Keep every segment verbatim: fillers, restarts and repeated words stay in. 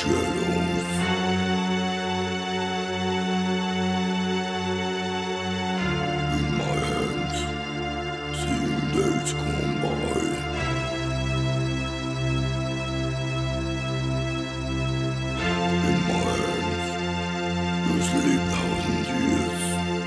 shadows. In my hands, seeing days gone by. In my hands, you sleep thousand years.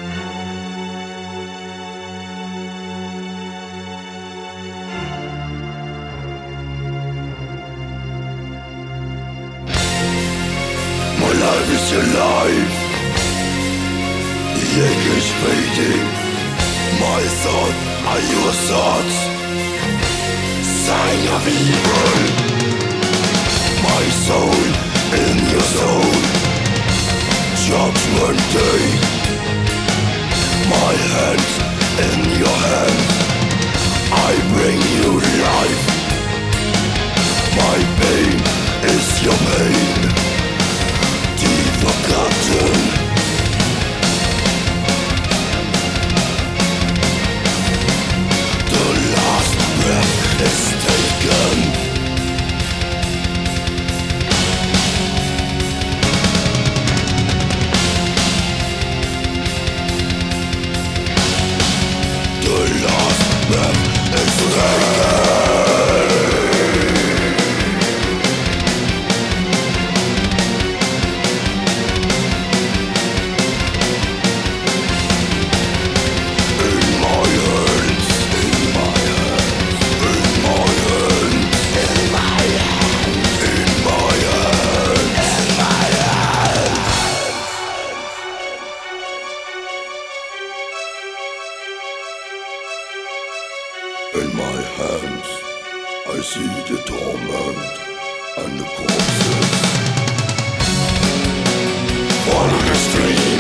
My life is your life. The ink is fading. My thoughts are your thoughts. Sign of evil. My soul in your soul. Judgment day. My hands in your hands. I bring you life. My pain is your pain. Forgotten. The last breath is taken. The last breath is taken. In my hands, I see the torment and the corpses. Follow the stream.